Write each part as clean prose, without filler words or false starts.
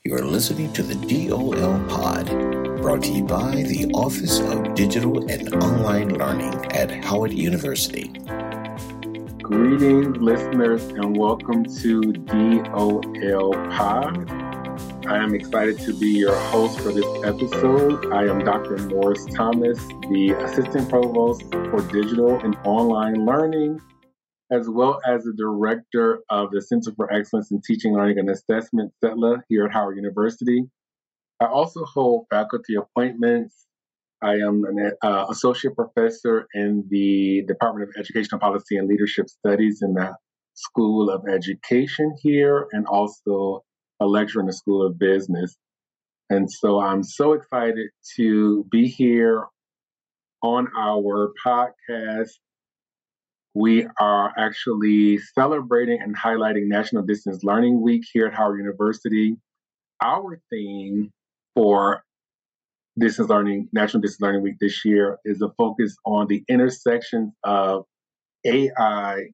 You are listening to the DOL Pod, brought to you by the Office of Digital and Online Learning at Howard University. Greetings, listeners, and welcome to DOL Pod. I am excited to be your host for this episode. I am Dr. Morris Thomas, the Assistant Provost for Digital and Online Learning, as well as the Director of the Center for Excellence in Teaching, Learning, and Assessment, CETLA, here at Howard University. I also hold faculty appointments. I am an associate professor in the Department of Educational Policy and Leadership Studies in the School of Education here, and also a lecturer in the School of Business. And so I'm so excited to be here on our podcast. We are actually celebrating and highlighting National Distance Learning Week here at Howard University. Our theme for National Distance Learning Week this year is a focus on the intersections of AI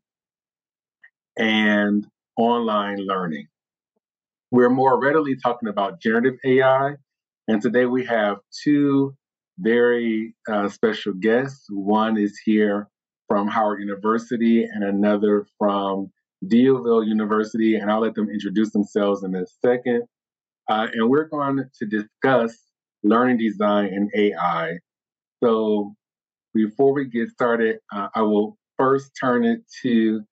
and online learning. We're more readily talking about generative AI, and today we have two very special guests. One is here from Howard University and another from D'Youville University, and I'll let them introduce themselves in a second. And we're going to discuss learning design and AI. So before we get started, I will first turn it to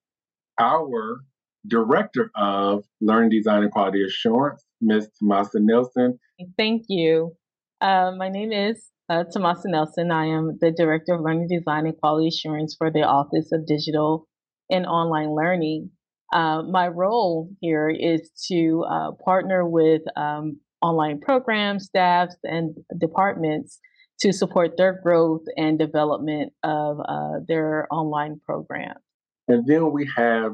our Director of Learning Design and Quality Assurance, Ms. Tomasa Nelson. Thank you. My name is Tomasa Nelson. I am the Director of Learning Design and Quality Assurance for the Office of Digital and Online Learning. My role here is to partner with online program staffs and departments to support their growth and development of their online programs. And then we have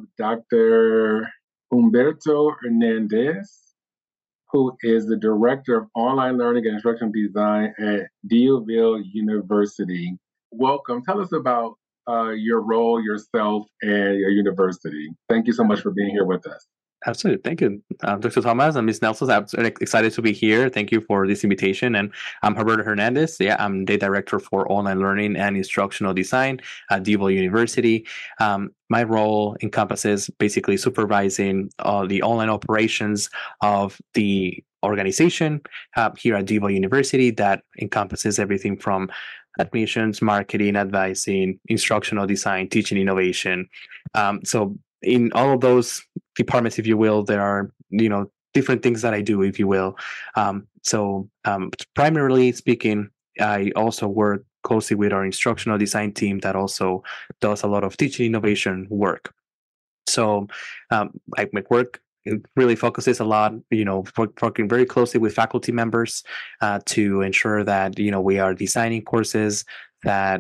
Dr. Humberto Hernandez, who is the Director of Online Learning and Instructional Design at D'Youville University. Welcome. Tell us about your role, yourself, and your university. Thank you so much for being here with us. Absolutely. Thank you, Dr. Thomas and Ms. Nelson. I'm excited to be here. Thank you for this invitation. And I'm Humberto Hernandez. I'm the Director for Online Learning and Instructional Design at D'Youville University. My role encompasses basically supervising the online operations of the organization here at D'Youville University. That encompasses everything from admissions, marketing, advising, instructional design, teaching innovation. So in all of those departments, if you will, there are, different things that I do, if you will. So primarily speaking, I also work closely with our instructional design team that also does a lot of teaching innovation work. So my work really focuses a lot, working very closely with faculty members to ensure that, we are designing courses that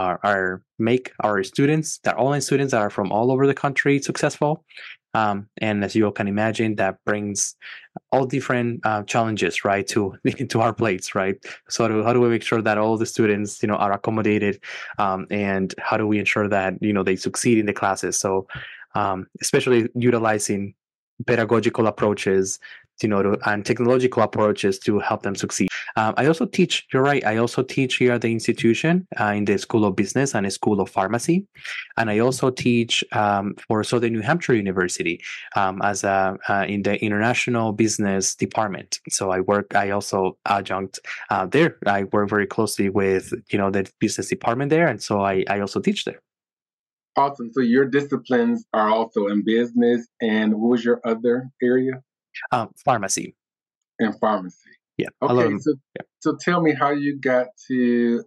make our students, that online students that are from all over the country, successful. And as you all can imagine, that brings all different challenges, right, to our plates, right? So how do we make sure that all the students, are accommodated, and how do we ensure that, they succeed in the classes? So especially utilizing pedagogical approaches, and technological approaches to help them succeed. I also teach, you're right, I also teach here at the institution in the School of Business and the School of Pharmacy. And I also teach for Southern New Hampshire University as in the International Business Department. So I also adjunct there. I work very closely with, the business department there. And so I also teach there. Awesome. So your disciplines are also in business. And what was your other area? Pharmacy. And pharmacy. Yeah. Okay. So tell me how you got to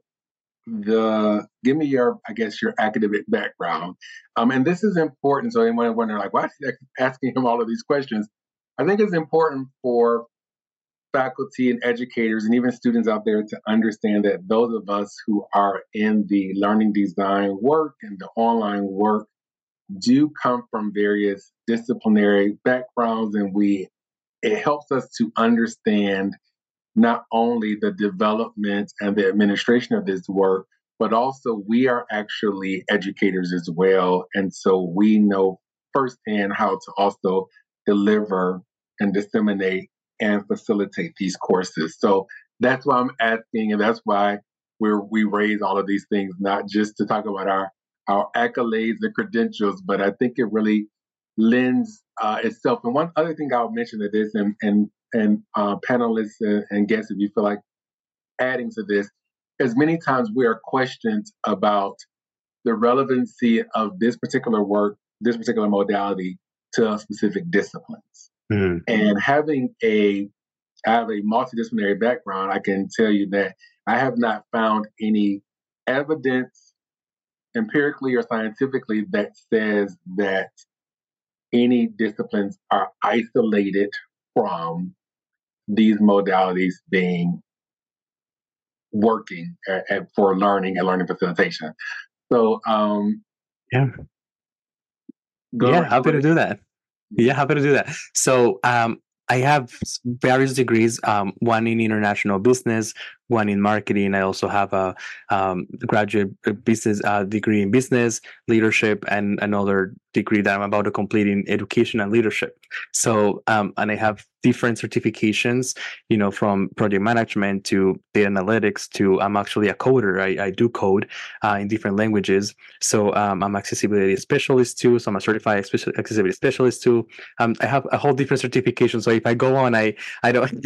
give me your academic background. And this is important. So anyone wonder, like, why is he asking him all of these questions? I think it's important for faculty and educators and even students out there to understand that those of us who are in the learning design work and the online work do come from various disciplinary backgrounds, and it helps us to understand not only the development and the administration of this work, but also we are actually educators as well. And so we know firsthand how to also deliver and disseminate and facilitate these courses. So that's why I'm asking, and that's why we raise all of these things, not just to talk about our accolades and credentials, but I think it really lends itself. And one other thing I'll mention to this, and panelists and guests, if you feel like adding to this, is many times we are questioned about the relevancy of this particular work, this particular modality to specific disciplines. Mm. And I have a multidisciplinary background, I can tell you that I have not found any evidence empirically or scientifically that says that any disciplines are isolated from these modalities being working for learning and learning facilitation. So, yeah, happy to do that. Yeah, happy to do that. So, I have various degrees, one in international business, one in marketing. I also have a graduate business degree in business leadership, and another degree that I'm about to complete in education and leadership. So, and I have different certifications, from project management to data analytics to I'm actually a coder. I do code in different languages. So I'm accessibility specialist too. So I'm a certified accessibility specialist too. I have a whole different certification. So if I go on, I don't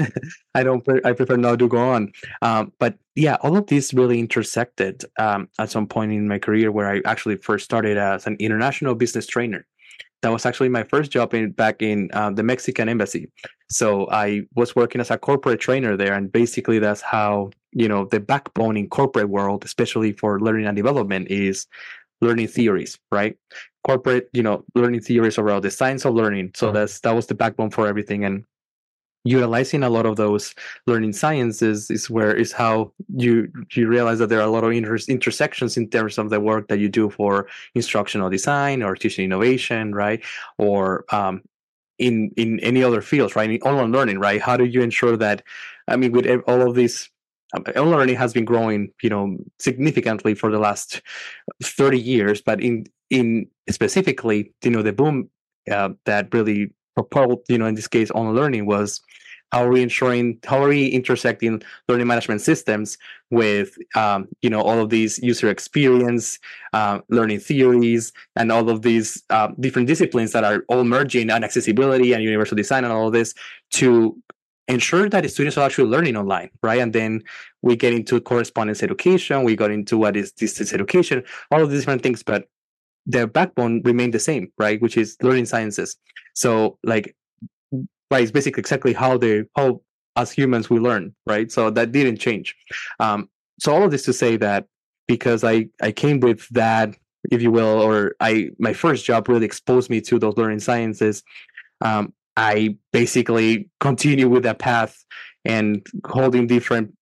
I prefer not to go on. But yeah, all of this really intersected at some point in my career where I actually first started as an international business trainer. That was actually my first job back in the Mexican embassy. So I was working as a corporate trainer there, and basically that's how the backbone in corporate world, especially for learning and development, is learning theories, right? Corporate, learning theories around the science of learning. So that was the backbone for everything, and utilizing a lot of those learning sciences is how you realize that there are a lot of intersections in terms of the work that you do for instructional design or teaching innovation, right? Or in any other fields, right? In online learning, right? How do you ensure that? I mean, with all of these, online learning has been growing, significantly for the last 30 years, but in specifically, the boom that really propelled, in this case, online learning was how are we intersecting learning management systems with, all of these user experience, learning theories, and all of these different disciplines that are all merging, and accessibility and universal design and all of this to ensure that the students are actually learning online, right? And then we get into correspondence education, we got into what is distance education, all of these different things, but their backbone remained the same, right? Which is learning sciences. So right, it's basically exactly how as humans we learn, right? So that didn't change. So all of this to say that because I came with that, if you will, or my first job really exposed me to those learning sciences. I basically continue with that path and holding different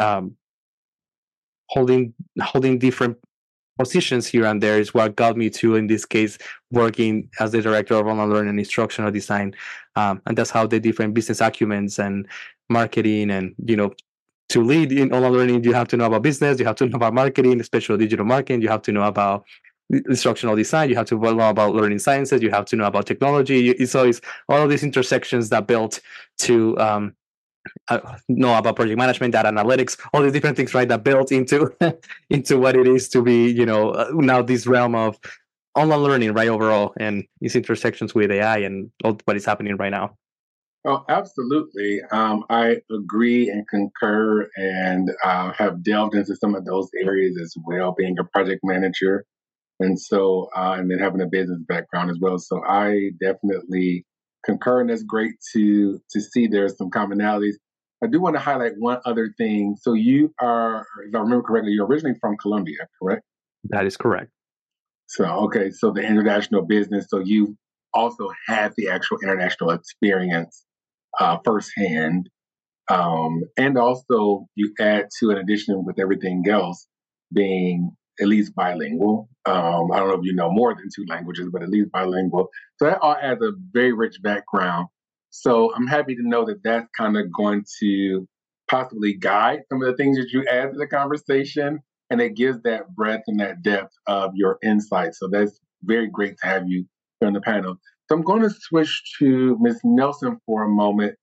positions here and there is what got me to, in this case, working as the director of online learning and instructional design. And that's how the different business acumens and marketing and, to lead in online learning, you have to know about business, you have to know about marketing, especially digital marketing, you have to know about instructional design, you have to know about learning sciences, you have to know about technology. So it's all of these intersections that built to know about project management, data analytics, all these different things, right, that built into what it is to be, now this realm of online learning, right, overall, and these intersections with AI and all what is happening right now. Oh, absolutely. I agree and concur, and have delved into some of those areas as well, being a project manager. And so, and then having a business background as well. So I definitely concur, and that's great to see there's some commonalities. I do want to highlight one other thing. So you are, if I remember correctly, you're originally from Colombia, correct? That is correct. So, okay. So the international business, so you also have the actual international experience firsthand. And also you add to, in addition with everything else, being at least bilingual. I don't know if you know more than two languages, but at least bilingual. So that all adds a very rich background. So I'm happy to know that that's kind of going to possibly guide some of the things that you add to the conversation, and it gives that breadth and that depth of your insight. So that's very great to have you on the panel. So I'm going to switch to Ms. Nelson for a moment.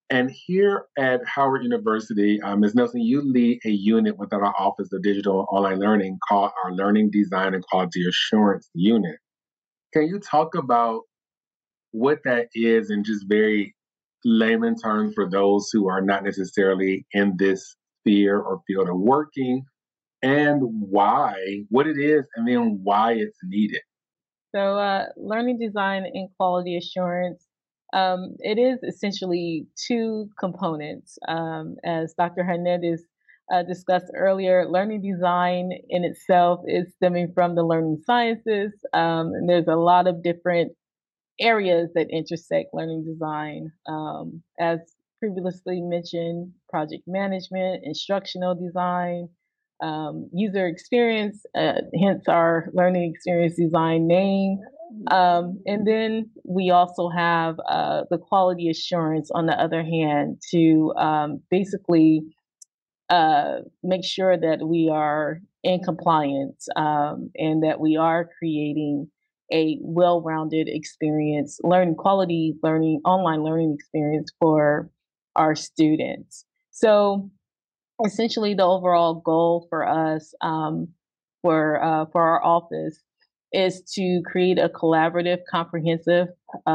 And here at Howard University, Ms. Nelson, you lead a unit within our Office of Digital and Online Learning called our Learning Design and Quality Assurance Unit. Can you talk about what that is in just very layman terms for those who are not necessarily in this sphere or field of working, and what it is, and then why it's needed? So, learning design and quality assurance, it is essentially two components. As Dr. Hernandez discussed earlier, learning design in itself is stemming from the learning sciences, and there's a lot of different areas that intersect learning design. As previously mentioned, project management, instructional design, user experience, hence our learning experience design name. And then we also have the quality assurance on the other hand to basically make sure that we are in compliance and that we are creating a well-rounded experience, quality learning, online learning experience for our students. So essentially, the overall goal for us for our office is to create a collaborative, comprehensive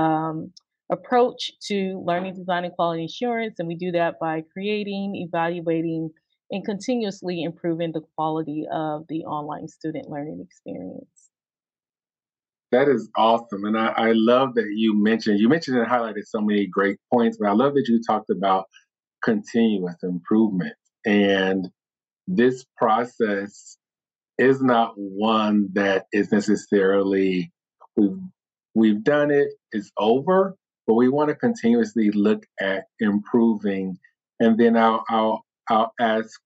approach to learning design and quality assurance, and we do that by creating, evaluating, and continuously improving the quality of the online student learning experience. That is awesome. And I love that you mentioned and highlighted so many great points, but I love that you talked about continuous improvement. And this process is not one that is necessarily we've we've done it, it's over, but we want to continuously look at improving. And then I'll ask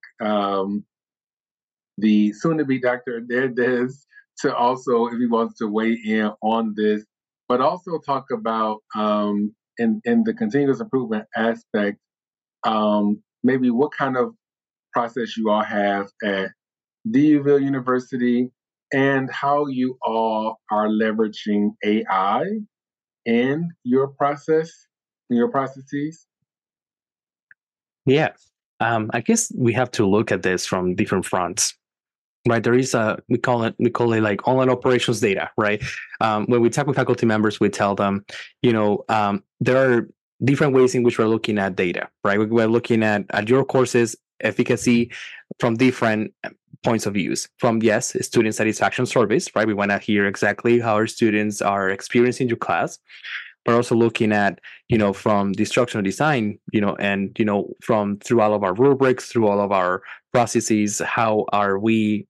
the soon-to-be Dr. Hernandez to also, if he wants to weigh in on this, but also talk about in the continuous improvement aspect, maybe what kind of process you all have at DUville University and how you all are leveraging AI in your processes. Yeah. I guess we have to look at this from different fronts. Right, there is we call it like online operations data, right? When we talk with faculty members, we tell them, there are different ways in which we're looking at data, right? We're looking at your courses efficacy from different points of views. From student satisfaction surveys, right? We want to hear exactly how our students are experiencing your class. But also looking at, from the instructional design, and, from through all of our rubrics, through all of our processes, how are we,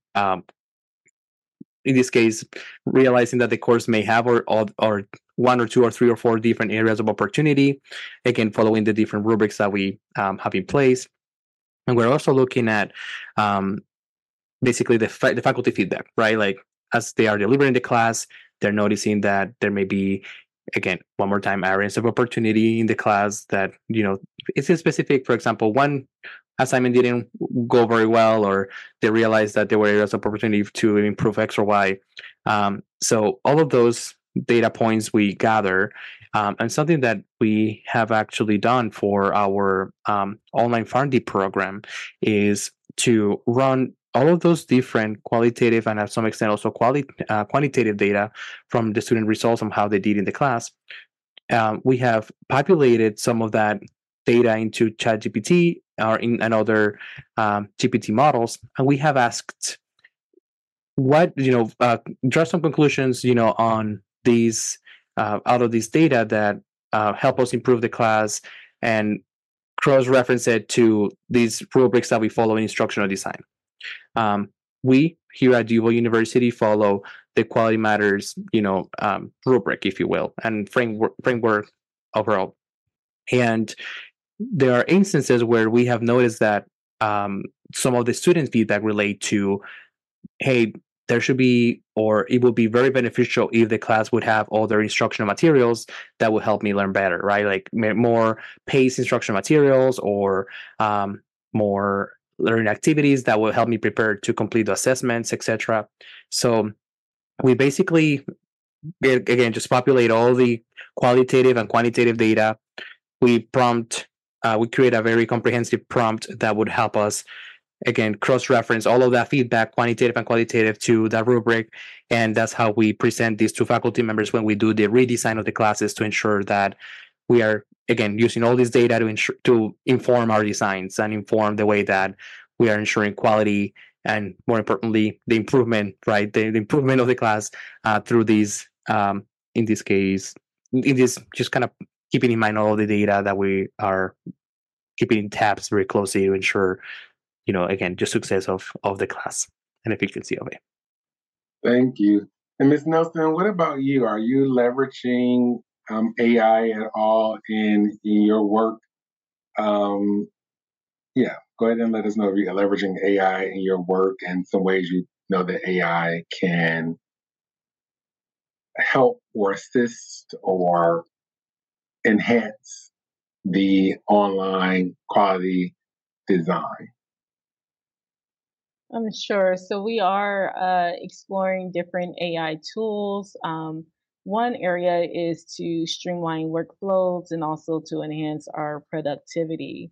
in this case, realizing that the course may have or one or two or three or four different areas of opportunity, again, following the different rubrics that we have in place. And we're also looking at basically the faculty feedback, right? Like as they are delivering the class, they're noticing that there may be, again, one more time, areas of opportunity in the class that, it's a specific, for example, one assignment didn't go very well, or they realized that there were areas of opportunity to improve X or Y. So all of those data points we gather, and something that we have actually done for our online PharmD program is to run all of those different qualitative and, at some extent, also quantitative data from the student results on how they did in the class. We have populated some of that data into ChatGPT or in another GPT models, and we have asked draw some conclusions, on these out of this data that help us improve the class, and cross-reference it to these rubrics that we follow in instructional design. We here at DUville University follow the Quality Matters, rubric, if you will, and framework overall. And there are instances where we have noticed that some of the student feedback relate to, hey, there should be, or it would be very beneficial if the class would have all their instructional materials that would help me learn better, right? Like more paced instructional materials, or more learning activities that will help me prepare to complete the assessments, etc. So we basically, again, just populate all the qualitative and quantitative data. We prompt we create a very comprehensive prompt that would help us, again, cross-reference all of that feedback, quantitative and qualitative, to that rubric. And that's how we present these to faculty members when we do the redesign of the classes, to ensure that we are, again, using all this data to inform our designs and inform the way that we are ensuring quality, and more importantly, the improvement, right? The improvement of the class through these, in this case, in this, just kind of keeping in mind all of the data that we are keeping in tabs very closely to ensure, again, just success of the class and efficiency of it. Thank you. And Ms. Nelson, what about you? Are you leveraging AI at all in your work? Yeah, go ahead and let us know if you're leveraging AI in your work and some ways you know that AI can help or assist or enhance the online quality design. I'm sure. So we are exploring different AI tools. One area is to streamline workflows and also to enhance our productivity.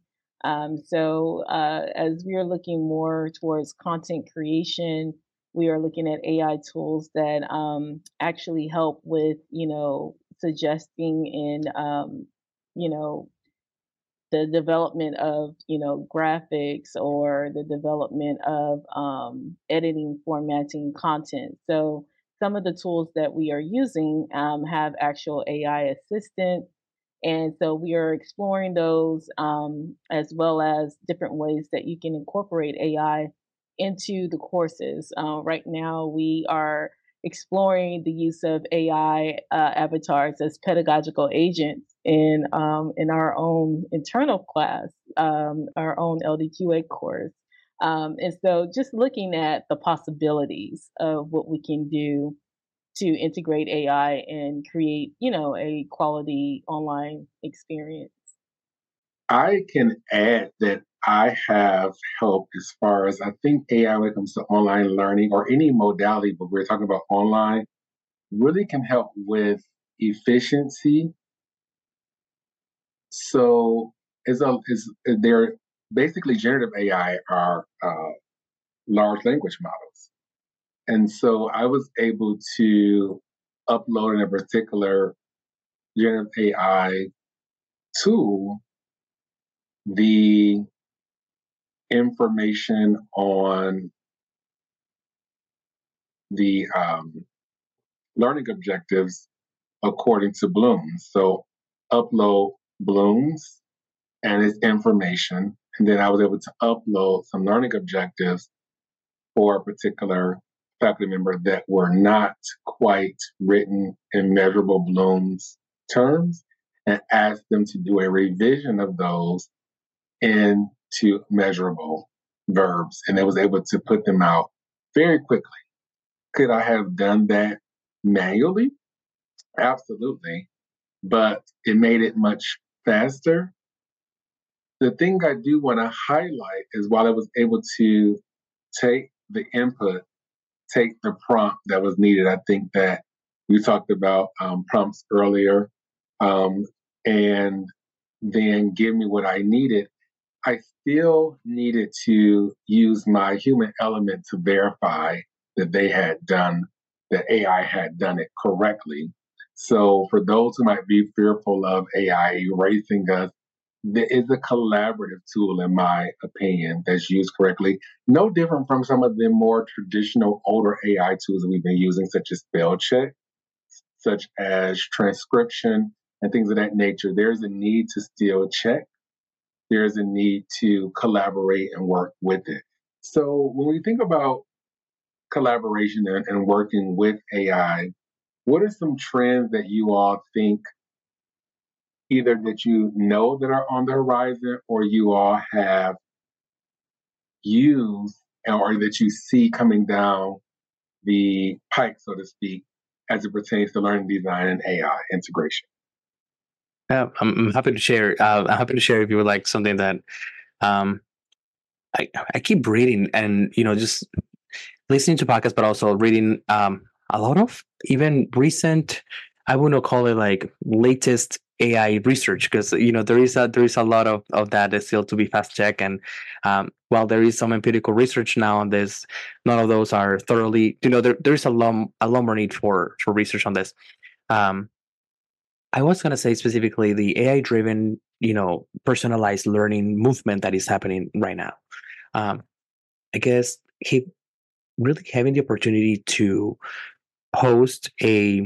As we are looking more towards content creation, we are looking at AI tools that actually help with, suggesting and, you know, the development of graphics, or the development of editing, formatting content. So some of the tools that we are using have actual AI assistants, and so we are exploring those, as well as different ways that you can incorporate AI into the courses. Right now we are exploring the use of AI avatars as pedagogical agents in our own internal class, our own LDQA course. And so just looking at the possibilities of what we can do to integrate AI and create, a quality online experience. I can add that I have helped as far as, I think AI, when it comes to online learning or any modality, but we're talking about online, really can help with efficiency. So they're basically, generative AI are large language models. And so I was able to upload in a particular generative AI tool the information on the learning objectives according to Bloom's. So upload Bloom's and its information, and then I was able to upload some learning objectives for a particular faculty member that were not quite written in measurable Bloom's terms, and ask them to do a revision of those into measurable verbs. And I was able to put them out very quickly. Could I have done that manually? Absolutely. But it made it much faster. The thing I do want to highlight is, while I was able to take the input, take the prompt that was needed, I think that we talked about prompts earlier, and then give me what I needed, I still needed to use my human element to verify that that AI had done it correctly. So for those who might be fearful of AI erasing us, there is a collaborative tool, in my opinion, that's used correctly. No different from some of the more traditional older AI tools that we've been using, such as spell check, such as transcription, and things of that nature. There's a need to still check. There's a need to collaborate and work with it. So when we think about collaboration and working with AI, what are some trends that you all think, either that you know that are on the horizon, or you all have used, or that you see coming down the pike, so to speak, as it pertains to learning design and AI integration? Yeah, I'm happy to share. I'm happy to share if you would like something that I keep reading, and just listening to podcasts, but also reading a lot of even recent, I would not call it like latest AI research, because there is a lot of that that's still to be fast checked. And while there is some empirical research now on this, none of those are thoroughly, there is a lot more need for research on this. I was going to say specifically the AI driven, personalized learning movement that is happening right now. I guess really having the opportunity to host a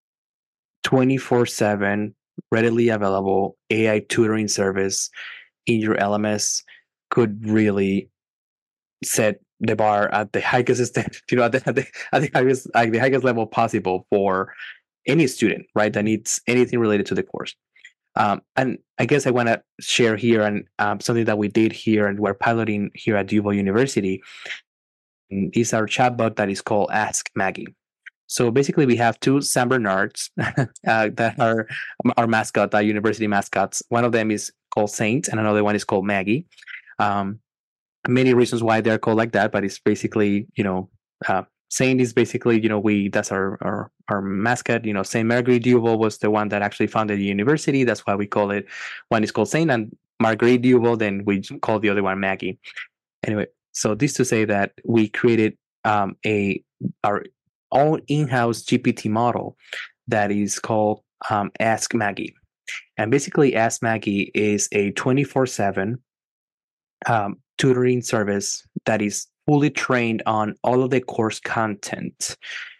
24/7 readily available AI tutoring service in your LMS could really set the bar at the highest at the highest level possible for any student, right, that needs anything related to the course. And I guess I want to share here and something that we did here and we're piloting here at DuVal University is our chatbot that is called Ask Maggie. So basically, we have two San Bernards that are our mascot, our university mascots. One of them is called Saint, and another one is called Maggie. Many reasons why they're called like that, but it's basically, Saint is basically, that's our mascot. Saint Marguerite Duval was the one that actually founded the university. That's why we call it. One is called Saint, and Marguerite Duval. Then we call the other one Maggie. Anyway, so this to say that we created our own in-house GPT model that is called Ask Maggie. And basically, Ask Maggie is a 24/7 tutoring service that is fully trained on all of the course content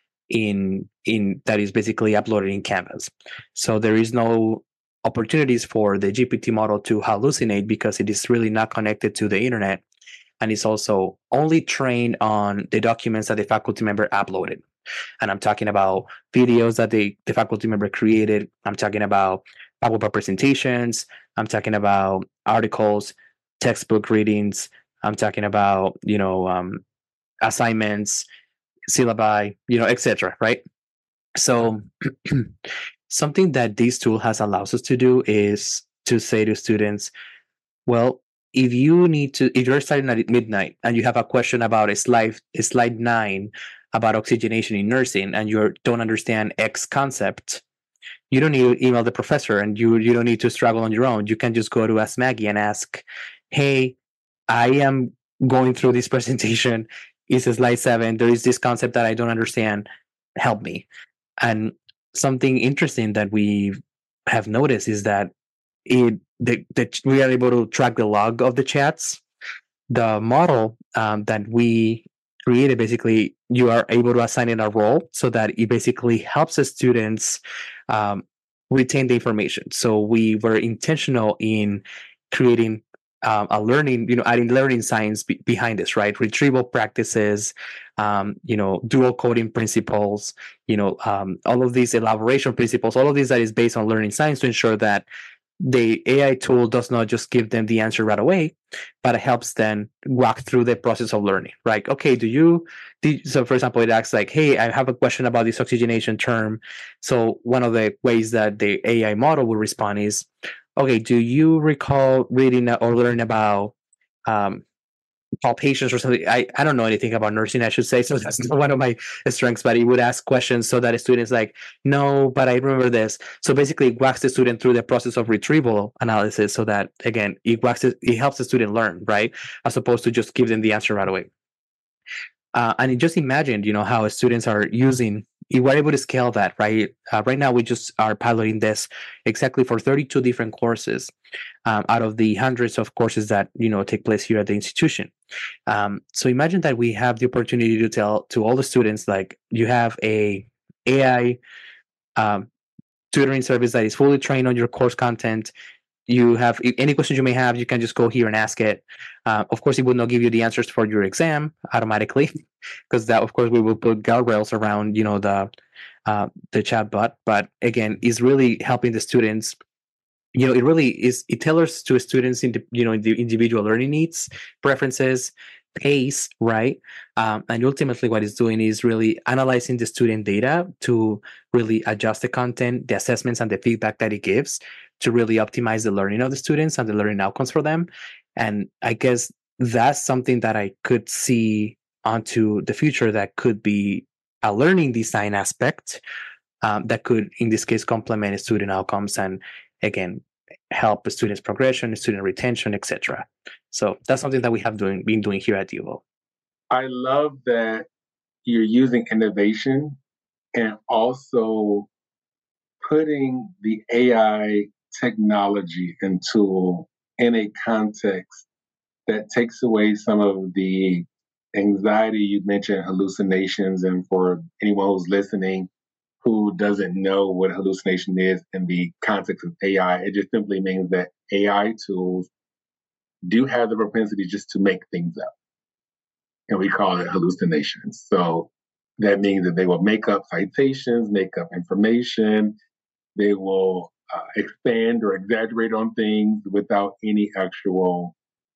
in that is basically uploaded in Canvas. So there is no opportunities for the GPT model to hallucinate because it is really not connected to the internet, and it's also only trained on the documents that the faculty member uploaded. And I'm talking about videos that the faculty member created. I'm talking about PowerPoint presentations. I'm talking about articles, textbook readings. I'm talking about, assignments, syllabi, etc. Right? So something that this tool has allowed us to do is to say to students, well, if you're starting at midnight and you have a question about a slide 9 about oxygenation in nursing and you don't understand X concept, you don't need to email the professor and you don't need to struggle on your own. You can just go to Ask Maggie and ask, hey, I am going through this presentation. It's a slide 7. There is this concept that I don't understand. Help me. And something interesting that we have noticed is that we are able to track the log of the chats. The model that we created, basically, you are able to assign it a role so that it basically helps the students retain the information. So we were intentional in creating a learning, adding learning science behind this, right? Retrieval practices, dual coding principles, all of these elaboration principles, all of these that is based on learning science to ensure that the AI tool does not just give them the answer right away, but it helps them walk through the process of learning. Right? Okay, so for example, it asks like, hey, I have a question about this oxygenation term. So one of the ways that the AI model will respond is, okay, do you recall reading or learning about palpations or something? I don't know anything about nursing, I should say, so that's not one of my strengths, but it would ask questions so that a student's like, no, but I remember this. So basically it walks the student through the process of retrieval analysis so that, again, it helps the student learn, right? As opposed to just give them the answer right away. And just imagine, how students are using, we're able to scale that, right? Right now, we just are piloting this exactly for 32 different courses out of the hundreds of courses that, take place here at the institution. So imagine that we have the opportunity to tell to all the students, like, you have a AI tutoring service that is fully trained on your course content. You have any questions you may have, you can just go here and ask it. Of course, it will not give you the answers for your exam automatically, because that, of course, we will put guardrails around, the chatbot. But again, is really helping the students. It really is. It tailors to students in the individual learning needs, preferences, pace, right? And ultimately, what it's doing is really analyzing the student data to really adjust the content, the assessments, and the feedback that it gives to really optimize the learning of the students and the learning outcomes for them. And I guess that's something that I could see onto the future that could be a learning design aspect that could, in this case, complement student outcomes. And again, help the students' progression, student retention, etc. So that's something that we have been doing here at DeVoe. I love that you're using innovation and also putting the AI technology and tool in a context that takes away some of the anxiety. You mentioned hallucinations, and for anyone who's listening who doesn't know what hallucination is in the context of AI, it just simply means that AI tools do have the propensity just to make things up, and we call it hallucinations. So that means that they will make up citations, make up information, they will expand or exaggerate on things without any actual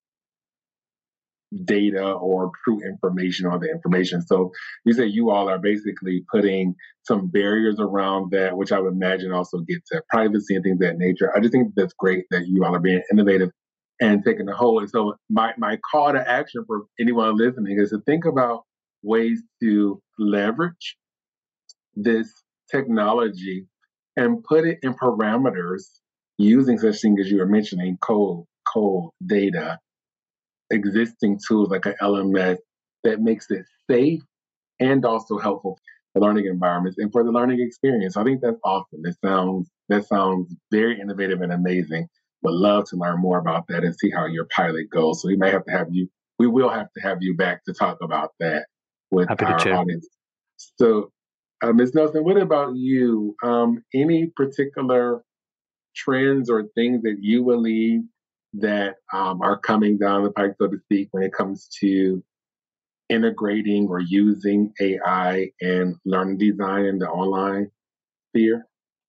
data or true information on the information. So you say you all are basically putting some barriers around that, which I would imagine also gets at privacy and things of that nature. I just think that's great that you all are being innovative and taking the whole. And so my call to action for anyone listening is to think about ways to leverage this technology and put it in parameters using such things as you were mentioning, code, data, existing tools like an LMS that makes it safe and also helpful for learning environments and for the learning experience. I think that's awesome. That sounds very innovative and amazing. Would love to learn more about that and see how your pilot goes. So we will have to have you back to talk about that with our audience. So Ms. Nelson, what about you? Any particular trends or things that you believe that are coming down the pike, so to speak, when it comes to integrating or using AI and learning design in the online sphere?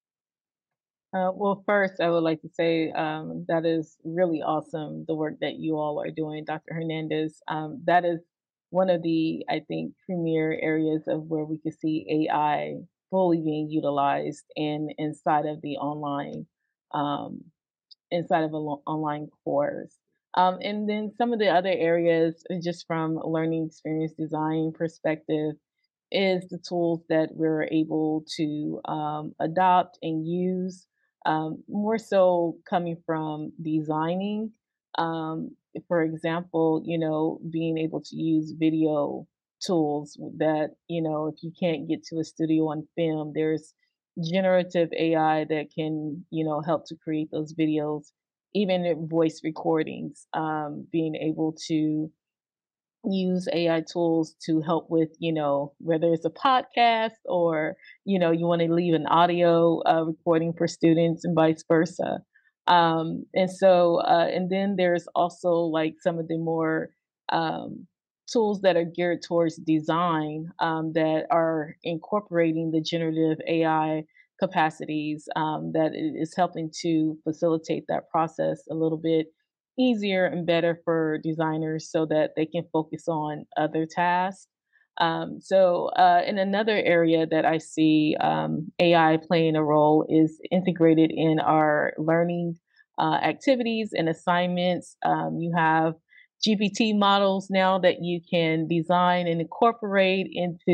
Well, first, I would like to say that is really awesome, the work that you all are doing, Dr. Hernandez. That is one of the, I think, premier areas of where we could see AI fully being utilized inside of the um, inside of an online course. And then some of the other areas, just from a learning experience design perspective, is the tools that we're able to adopt and use, more so coming from designing. For example, being able to use video tools that, if you can't get to a studio on film, there's generative AI that can, help to create those videos, even in voice recordings, being able to use AI tools to help with, whether it's a podcast or, you want to leave an audio recording for students and vice versa. And then there's also like some of the more tools that are geared towards design that are incorporating the generative AI capacities that is helping to facilitate that process a little bit easier and better for designers so that they can focus on other tasks. In another area that I see AI playing a role is integrated in our learning activities and assignments. You have GPT models now that you can design and incorporate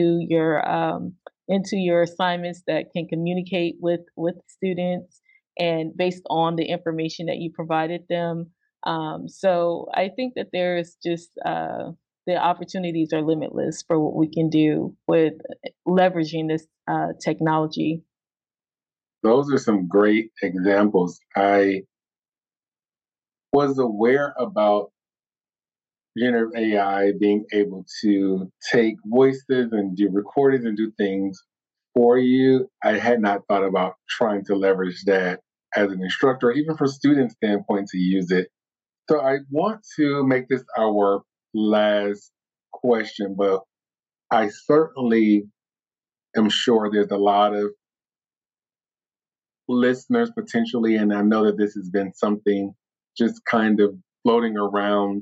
into your assignments that can communicate with students and based on the information that you provided them. So I think that there's just the opportunities are limitless for what we can do with leveraging this technology. Those are some great examples. I was aware about generative AI being able to take voices and do recordings and do things for you. I had not thought about trying to leverage that as an instructor, even for student standpoint to use it. So I want to make this our last question, but I certainly am sure there's a lot of listeners potentially, and I know that this has been something just kind of floating around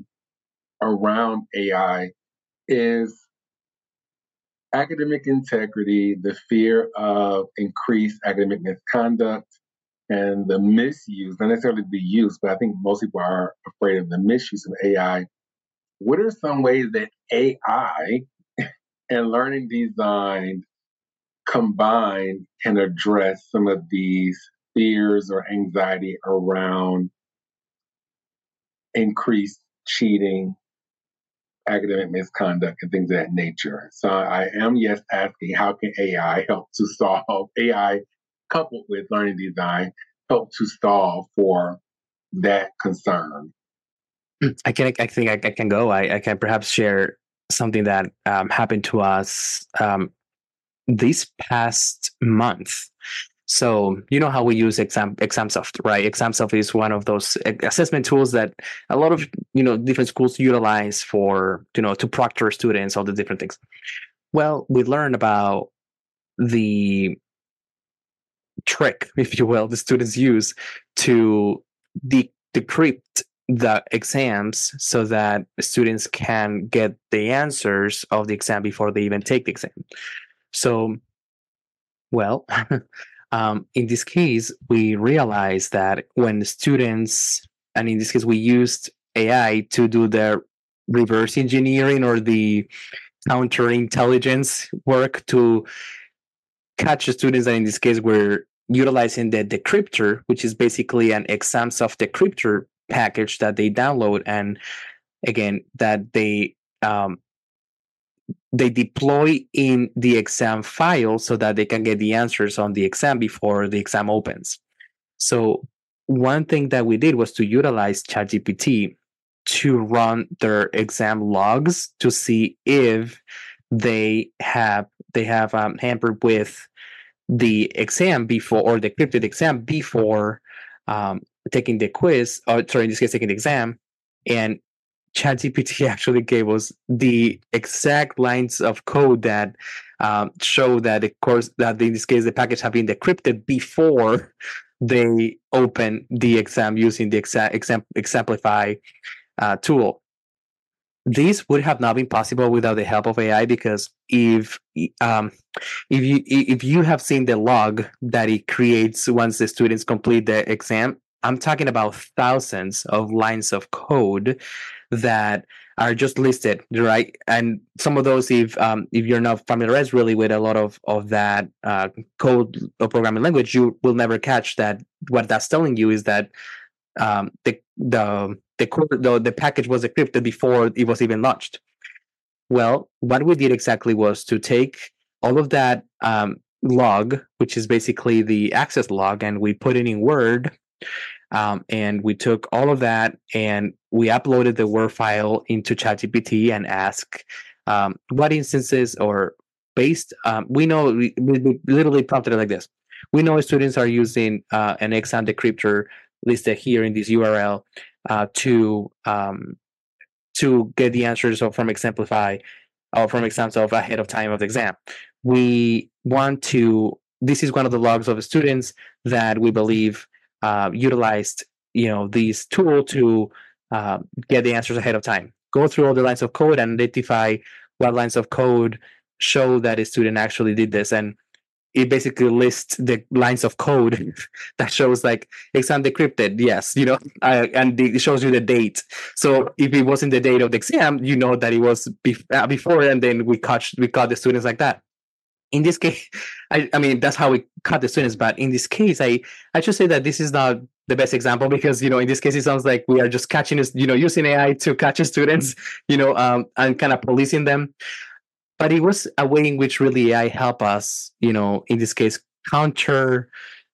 AI, is academic integrity, the fear of increased academic misconduct, and the misuse, not necessarily the use, but I think most people are afraid of the misuse of AI. What are some ways that AI and learning design combined can address some of these fears or anxiety around increased cheating, academic misconduct, and things of that nature. So I am, yes, asking how can AI help to solve, AI coupled with learning design, help to solve for that concern? I think I can go. I can perhaps share something that happened to us this past month. So you know how we use Examsoft, right? Examsoft is one of those assessment tools that a lot of different schools utilize for to proctor students, all the different things. Well, we learned about the trick, if you will, the students use to decrypt the exams so that students can get the answers of the exam before they even take the exam. So, well, in this case, we realized that when students, and in this case, we used AI to do the reverse engineering or the counterintelligence work to catch the students that in this case we're utilizing the decryptor, which is basically an Examsoft decryptor package that they download, and again that they deploy in the exam file so that they can get the answers on the exam before the exam opens. So one thing that we did was to utilize ChatGPT to run their exam logs to see if they have hampered with the exam before, or the decrypted exam before taking the quiz, or sorry, in this case, taking the exam. And ChatGPT actually gave us the exact lines of code that show that, of course, that in this case the package have been decrypted before they open the exam using the Exemplify tool. This would have not been possible without the help of AI, because if you have seen the log that it creates once the students complete the exam, I'm talking about thousands of lines of code that are just listed, right? And some of those, if you're not familiarized really with a lot of that code or programming language, you will never catch that. What that's telling you is that the package was encrypted before it was even launched. Well, what we did exactly was to take all of that log, which is basically the access log, and we put it in Word. And we took all of that and we uploaded the Word file into ChatGPT and asked what instances or based. We know we literally prompted it like this. We know students are using an exam decryptor listed here in this URL to get the answers from Exemplify or from Examsoft ahead of time of the exam. We want to. This is one of the logs of the students that we believe utilized this tool to get the answers ahead of time. Go through all the lines of code and identify what lines of code show that a student actually did this, and it basically lists the lines of code that shows like exam decrypted, yes, and it shows you the date. So if it wasn't the date of the exam, you know that it was before, and then we caught the students like that. In this case, I mean, that's how we cut the students. But in this case, I should say that this is not the best example, because, in this case, it sounds like we are just catching, using AI to catch students, and kind of policing them. But it was a way in which really AI helped us, in this case, counter,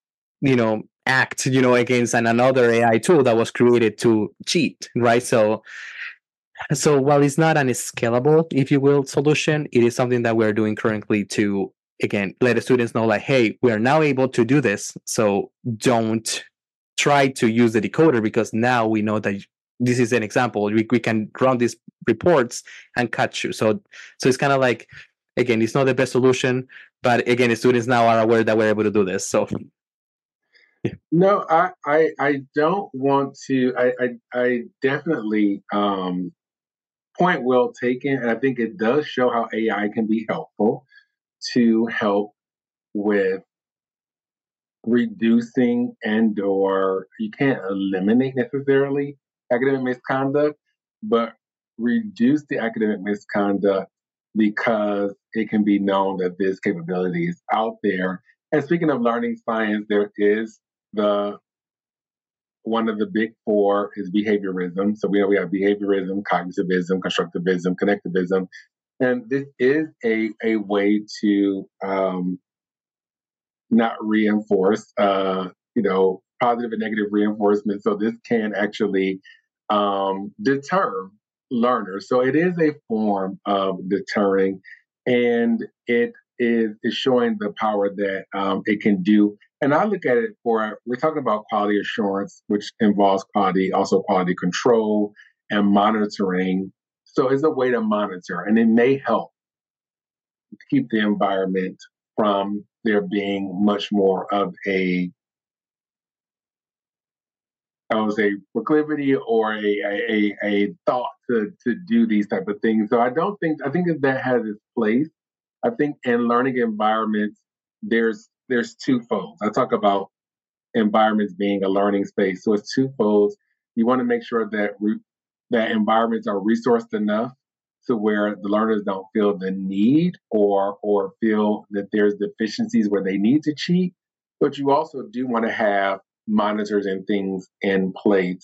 act, against another AI tool that was created to cheat, right? So while it's not an scalable, if you will, solution, it is something that we're doing currently to, again, let the students know, like, hey, we are now able to do this. So don't try to use the decoder, because now we know that this is an example. We can run these reports and catch you. So it's kind of like, again, it's not the best solution, but again, the students now are aware that we're able to do this. So no, I don't want to. I definitely point well taken, and I think it does show how AI can be helpful to help with reducing or you can't eliminate necessarily academic misconduct, but reduce the academic misconduct because it can be known that this capability is out there. And speaking of learning science, there is the one of the big four is behaviorism. So we know we have behaviorism, cognitivism, constructivism, connectivism. And this is a way to not reinforce, positive and negative reinforcement. So this can actually deter learners. So it is a form of deterring, and it is showing the power that it can do. And I look at it we're talking about quality assurance, which involves also quality control and monitoring. So it's a way to monitor, and it may help keep the environment from there being much more of a proclivity or a thought to do these type of things. So I think that has its place. I think in learning environments, there's twofold. I talk about environments being a learning space. So it's twofold. You want to make sure that environments are resourced enough to where the learners don't feel the need or feel that there's deficiencies where they need to cheat. But you also do want to have monitors and things in place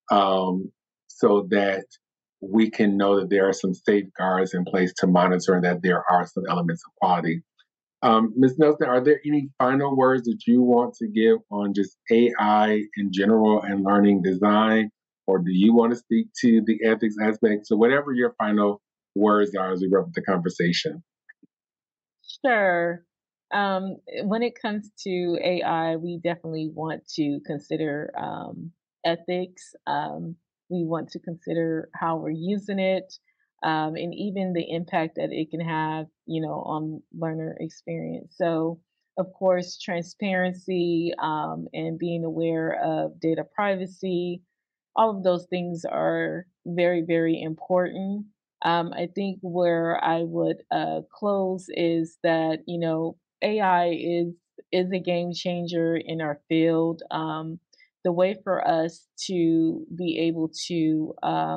so that we can know that there are some safeguards in place to monitor and that there are some elements of quality. Ms. Nelson, are there any final words that you want to give on just AI in general and learning design? Or do you want to speak to the ethics aspect? So whatever your final words are as we wrap up the conversation. Sure. When it comes to AI, we definitely want to consider ethics. We want to consider how we're using it, and even the impact that it can have, on learner experience. So, of course, transparency and being aware of data privacy, all of those things are very, very important. I think where I would close is that AI is a game changer in our field. The way for us to be able to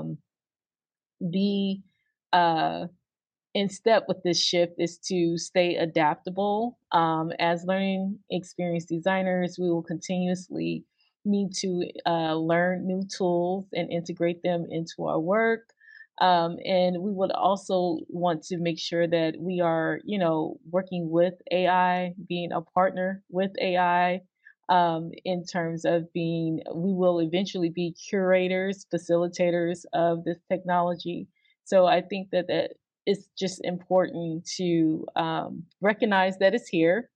be uh, in step with this shift is to stay adaptable. As learning experience designers, we will continuously need to learn new tools and integrate them into our work. And we would also want to make sure that we are, working with AI, being a partner with AI, in terms of we will eventually be curators, facilitators of this technology. So I think that it's just important to recognize that it's here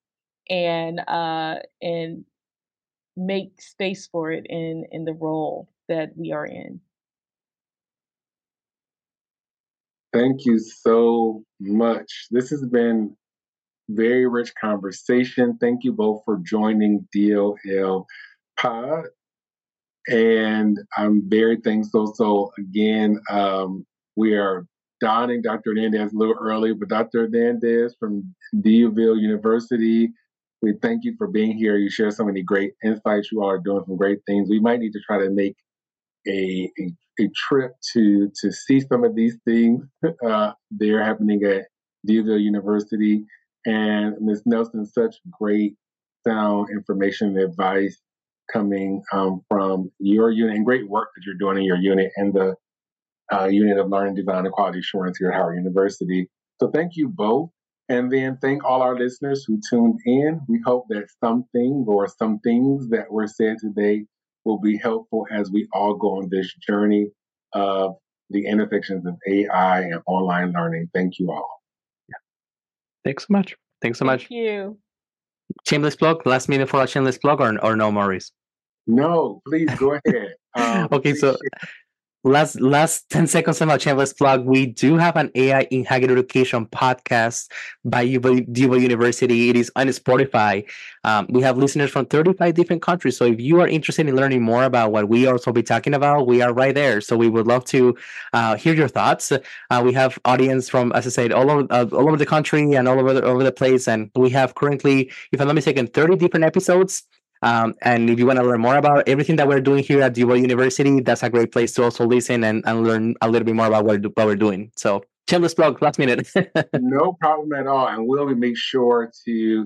and make space for it in the role that we are in. Thank you so much. This has been very rich conversation. Thank you both for joining DOL Pod. And I'm very thankful. So again, we are donning Dr. Hernandez a little early, but Dr. Hernandez from DeVille University, we thank you for being here. You share so many great insights. You all are doing some great things. We might need to try to make a trip to see some of these things. They're happening at DeVille University. And Ms. Nelson, such great sound information and advice coming from your unit and great work that you're doing in your unit and the Unit of Learning Design and Quality Assurance here at Howard University. So thank you both. And then thank all our listeners who tuned in. We hope that something or some things that were said today will be helpful as we all go on this journey of the intersections of AI and online learning. Thank you all. Yeah. Thanks so much. Thanks so much. Thank you. Shameless plug, last minute for a shameless plug or no, Maurice? No, please go ahead. Okay, so last 10 seconds about shameless plug. We do have an AI in Higher Education podcast by DeVille University. It is on Spotify. We have listeners from 35 different countries. So if you are interested in learning more about what we also be talking about, we are right there. So we would love to hear your thoughts. We have audience from, as I said, all over the country and all over the place. And we have currently, if I'm not mistaken, 30 different episodes. And if you want to learn more about everything that we're doing here at DeVille University, that's a great place to also listen and learn a little bit more about what we're doing. So shameless plug, last minute. No problem at all. And we'll make sure to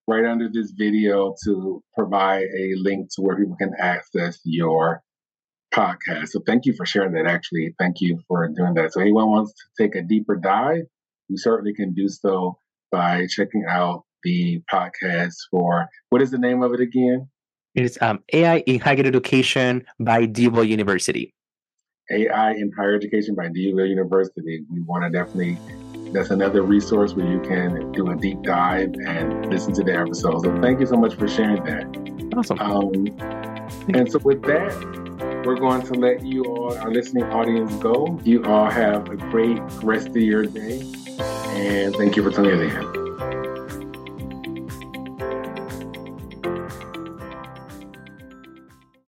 right under this video to provide a link to where people can access your podcast. So thank you for sharing that, actually. Thank you for doing that. So anyone wants to take a deeper dive, you certainly can do so by checking out the podcast for, what is the name of it again? It's AI in Higher Education by DeVal University. AI in Higher Education by DeVal University. We want to definitely, that's another resource where you can do a deep dive and listen to the episode. So thank you so much for sharing that. Awesome. And so with that, we're going to let you all, our listening audience, go. You all have a great rest of your day. And thank you for tuning in.